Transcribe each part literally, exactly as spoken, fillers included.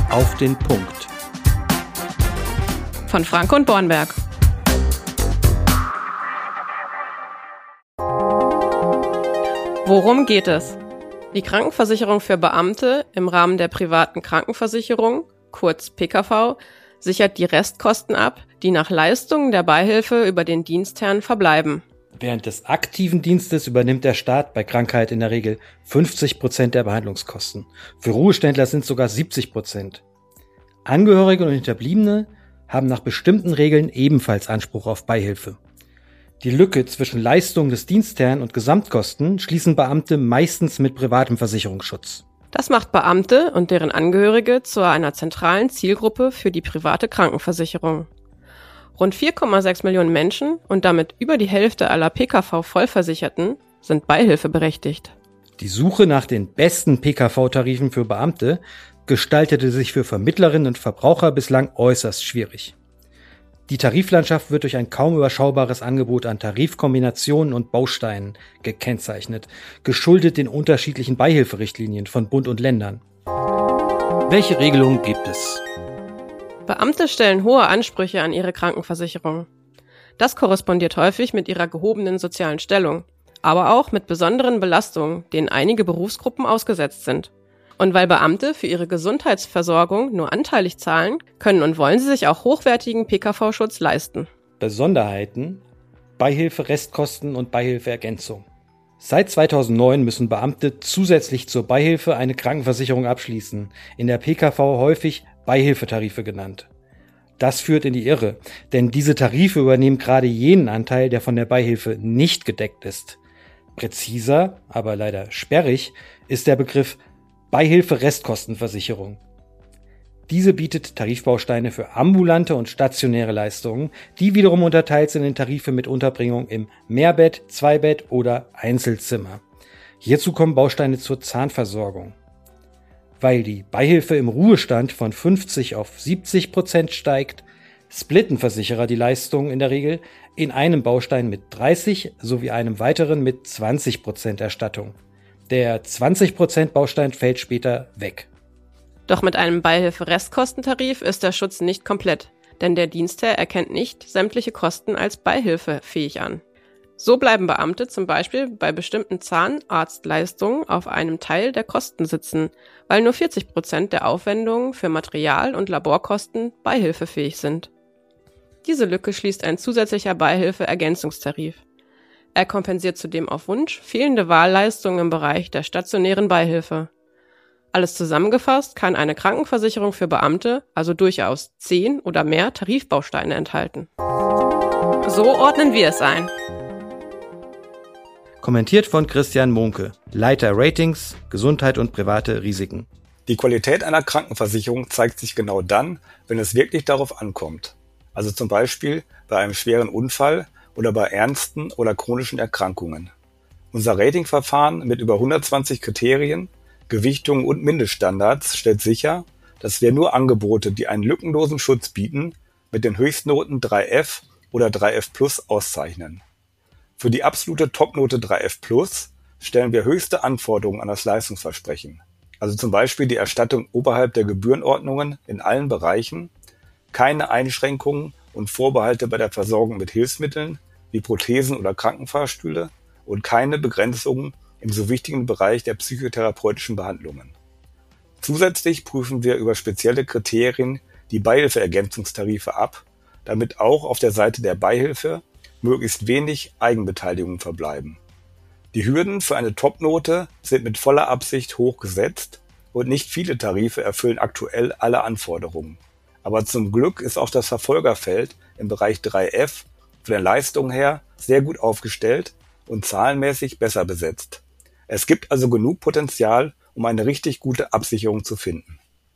Auf den Punkt. Von Franke und Bornberg. Worum geht es? Die Krankenversicherung für Beamte im Rahmen der privaten Krankenversicherung, kurz P K V, sichert die Restkosten ab, die nach Leistungen der Beihilfe über den Dienstherrn verbleiben. Während des aktiven Dienstes übernimmt der Staat bei Krankheit in der Regel fünfzig Prozent der Behandlungskosten. Für Ruheständler sind es sogar siebzig Prozent. Angehörige und Hinterbliebene haben nach bestimmten Regeln ebenfalls Anspruch auf Beihilfe. Die Lücke zwischen Leistungen des Dienstherrn und Gesamtkosten schließen Beamte meistens mit privatem Versicherungsschutz. Das macht Beamte und deren Angehörige zu einer zentralen Zielgruppe für die private Krankenversicherung. Rund vier Komma sechs Millionen Menschen und damit über die Hälfte aller P K V-Vollversicherten sind beihilfeberechtigt. Die Suche nach den besten P K V-Tarifen für Beamte gestaltete sich für Vermittlerinnen und Verbraucher bislang äußerst schwierig. Die Tariflandschaft wird durch ein kaum überschaubares Angebot an Tarifkombinationen und Bausteinen gekennzeichnet, geschuldet den unterschiedlichen Beihilferichtlinien von Bund und Ländern. Welche Regelungen gibt es? Beamte stellen hohe Ansprüche an ihre Krankenversicherung. Das korrespondiert häufig mit ihrer gehobenen sozialen Stellung, aber auch mit besonderen Belastungen, denen einige Berufsgruppen ausgesetzt sind. Und weil Beamte für ihre Gesundheitsversorgung nur anteilig zahlen, können und wollen sie sich auch hochwertigen P K V-Schutz leisten. Besonderheiten: Beihilfe, Restkosten und Beihilfeergänzung. Seit zweitausendneun müssen Beamte zusätzlich zur Beihilfe eine Krankenversicherung abschließen, in der P K V häufig Beihilfetarife genannt. Das führt in die Irre, denn diese Tarife übernehmen gerade jenen Anteil, der von der Beihilfe nicht gedeckt ist. Präziser, aber leider sperrig, ist der Begriff Beihilfe-Restkostenversicherung. Diese bietet Tarifbausteine für ambulante und stationäre Leistungen, die wiederum unterteilt sind in Tarife mit Unterbringung im Mehrbett-, Zweibett- oder Einzelzimmer. Hierzu kommen Bausteine zur Zahnversorgung. Weil die Beihilfe im Ruhestand von fünfzig auf siebzig Prozent steigt, splitten Versicherer die Leistungen in der Regel in einem Baustein mit dreißig sowie einem weiteren mit zwanzig Prozent Erstattung. Der zwanzig Prozent Baustein fällt später weg. Doch mit einem Beihilfe-Restkostentarif ist der Schutz nicht komplett, denn der Dienstherr erkennt nicht sämtliche Kosten als beihilfefähig an. So bleiben Beamte zum Beispiel bei bestimmten Zahnarztleistungen auf einem Teil der Kosten sitzen, weil nur vierzig Prozent der Aufwendungen für Material- und Laborkosten beihilfefähig sind. Diese Lücke schließt ein zusätzlicher Beihilfe-Ergänzungstarif. Er kompensiert zudem auf Wunsch fehlende Wahlleistungen im Bereich der stationären Beihilfe. Alles zusammengefasst kann eine Krankenversicherung für Beamte also durchaus zehn oder mehr Tarifbausteine enthalten. So ordnen wir es ein. Kommentiert von Christian Mohnke, Leiter Ratings, Gesundheit und private Risiken. Die Qualität einer Krankenversicherung zeigt sich genau dann, wenn es wirklich darauf ankommt. Also zum Beispiel bei einem schweren Unfall oder bei ernsten oder chronischen Erkrankungen. Unser Ratingverfahren mit über hundertzwanzig Kriterien, Gewichtungen und Mindeststandards stellt sicher, dass wir nur Angebote, die einen lückenlosen Schutz bieten, mit den Höchstnoten drei F oder drei F plus auszeichnen. Für die absolute Topnote drei F plus stellen wir höchste Anforderungen an das Leistungsversprechen. Also zum Beispiel die Erstattung oberhalb der Gebührenordnungen in allen Bereichen, keine Einschränkungen und Vorbehalte bei der Versorgung mit Hilfsmitteln wie Prothesen oder Krankenfahrstühle und keine Begrenzungen im so wichtigen Bereich der psychotherapeutischen Behandlungen. Zusätzlich prüfen wir über spezielle Kriterien die Beihilfeergänzungstarife ab, damit auch auf der Seite der Beihilfe möglichst wenig Eigenbeteiligungen verbleiben. Die Hürden für eine Topnote sind mit voller Absicht hoch gesetzt und nicht viele Tarife erfüllen aktuell alle Anforderungen. Aber zum Glück ist auch das Verfolgerfeld im Bereich drei F von der Leistung her sehr gut aufgestellt und zahlenmäßig besser besetzt. Es gibt also genug Potenzial, um eine richtig gute Absicherung zu finden.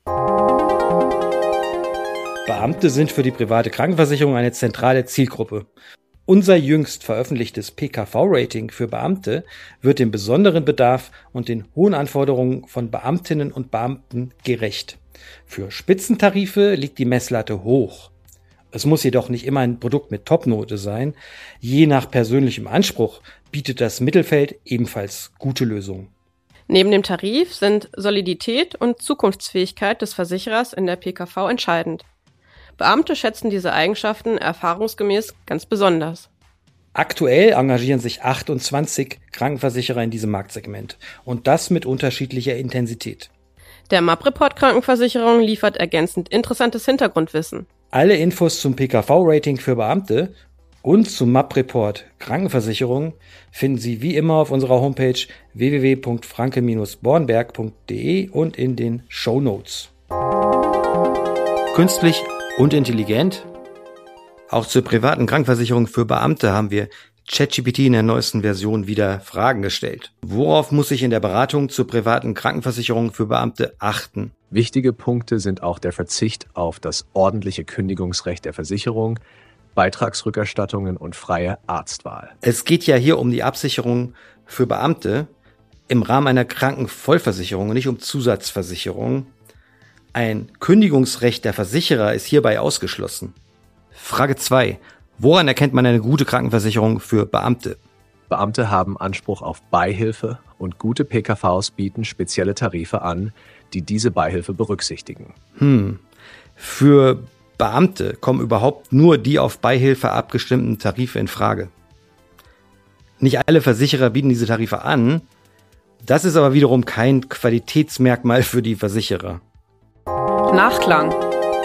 Beamte sind für die private Krankenversicherung eine zentrale Zielgruppe. Unser jüngst veröffentlichtes P K V-Rating für Beamte wird dem besonderen Bedarf und den hohen Anforderungen von Beamtinnen und Beamten gerecht. Für Spitzentarife liegt die Messlatte hoch. Es muss jedoch nicht immer ein Produkt mit Topnote sein. Je nach persönlichem Anspruch bietet das Mittelfeld ebenfalls gute Lösungen. Neben dem Tarif sind Solidität und Zukunftsfähigkeit des Versicherers in der P K V entscheidend. Beamte schätzen diese Eigenschaften erfahrungsgemäß ganz besonders. Aktuell engagieren sich achtundzwanzig Krankenversicherer in diesem Marktsegment und das mit unterschiedlicher Intensität. Der M A P-Report Krankenversicherung liefert ergänzend interessantes Hintergrundwissen. Alle Infos zum P K V-Rating für Beamte und zum M A P-Report Krankenversicherung finden Sie wie immer auf unserer Homepage w w w punkt franke Bindestrich bornberg punkt de und in den Shownotes. Künstlich und intelligent? Auch zur privaten Krankenversicherung für Beamte haben wir ChatGPT in der neuesten Version wieder Fragen gestellt. Worauf muss ich in der Beratung zur privaten Krankenversicherung für Beamte achten? Wichtige Punkte sind auch der Verzicht auf das ordentliche Kündigungsrecht der Versicherung, Beitragsrückerstattungen und freie Arztwahl. Es geht ja hier um die Absicherung für Beamte im Rahmen einer Krankenvollversicherung und nicht um Zusatzversicherung. Ein Kündigungsrecht der Versicherer ist hierbei ausgeschlossen. Frage zwei. Woran erkennt man eine gute Krankenversicherung für Beamte? Beamte haben Anspruch auf Beihilfe und gute P K Vs bieten spezielle Tarife an, die diese Beihilfe berücksichtigen. Hm. Für Beamte kommen überhaupt nur die auf Beihilfe abgestimmten Tarife in Frage. Nicht alle Versicherer bieten diese Tarife an. Das ist aber wiederum kein Qualitätsmerkmal für die Versicherer. Nachklang.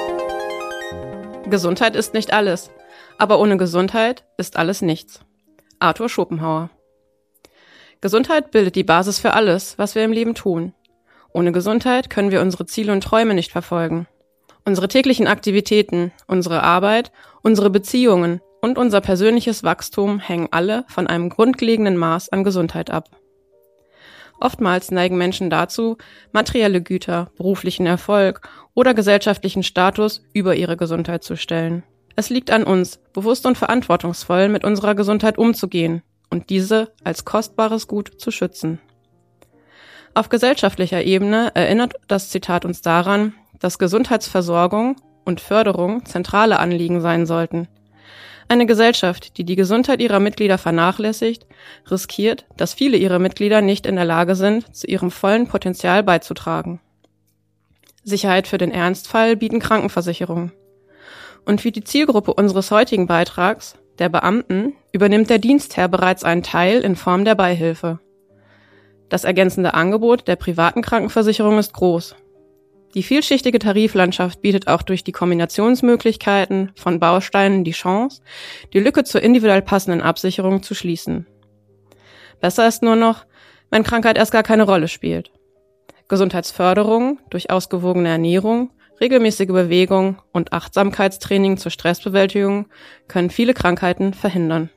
Gesundheit ist nicht alles, aber ohne Gesundheit ist alles nichts. Arthur Schopenhauer. Gesundheit bildet die Basis für alles, was wir im Leben tun. Ohne Gesundheit können wir unsere Ziele und Träume nicht verfolgen. Unsere täglichen Aktivitäten, unsere Arbeit, unsere Beziehungen und unser persönliches Wachstum hängen alle von einem grundlegenden Maß an Gesundheit ab. Oftmals neigen Menschen dazu, materielle Güter, beruflichen Erfolg oder gesellschaftlichen Status über ihre Gesundheit zu stellen. Es liegt an uns, bewusst und verantwortungsvoll mit unserer Gesundheit umzugehen und diese als kostbares Gut zu schützen. Auf gesellschaftlicher Ebene erinnert das Zitat uns daran, dass Gesundheitsversorgung und Förderung zentrale Anliegen sein sollten. Eine Gesellschaft, die die Gesundheit ihrer Mitglieder vernachlässigt, riskiert, dass viele ihrer Mitglieder nicht in der Lage sind, zu ihrem vollen Potenzial beizutragen. Sicherheit für den Ernstfall bieten Krankenversicherungen. Und wie die Zielgruppe unseres heutigen Beitrags, der Beamten, übernimmt der Dienstherr bereits einen Teil in Form der Beihilfe. Das ergänzende Angebot der privaten Krankenversicherung ist groß. Die vielschichtige Tariflandschaft bietet auch durch die Kombinationsmöglichkeiten von Bausteinen die Chance, die Lücke zur individuell passenden Absicherung zu schließen. Besser ist nur noch, wenn Krankheit erst gar keine Rolle spielt. Gesundheitsförderung durch ausgewogene Ernährung, regelmäßige Bewegung und Achtsamkeitstraining zur Stressbewältigung können viele Krankheiten verhindern.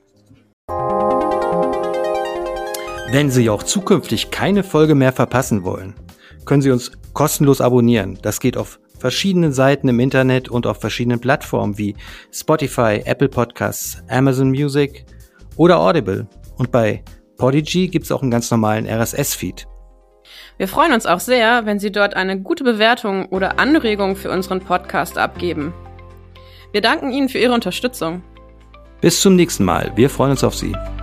Wenn Sie auch zukünftig keine Folge mehr verpassen wollen, können Sie uns kostenlos abonnieren. Das geht auf verschiedenen Seiten im Internet und auf verschiedenen Plattformen wie Spotify, Apple Podcasts, Amazon Music oder Audible. Und bei Podigy gibt es auch einen ganz normalen R S S-Feed. Wir freuen uns auch sehr, wenn Sie dort eine gute Bewertung oder Anregung für unseren Podcast abgeben. Wir danken Ihnen für Ihre Unterstützung. Bis zum nächsten Mal. Wir freuen uns auf Sie.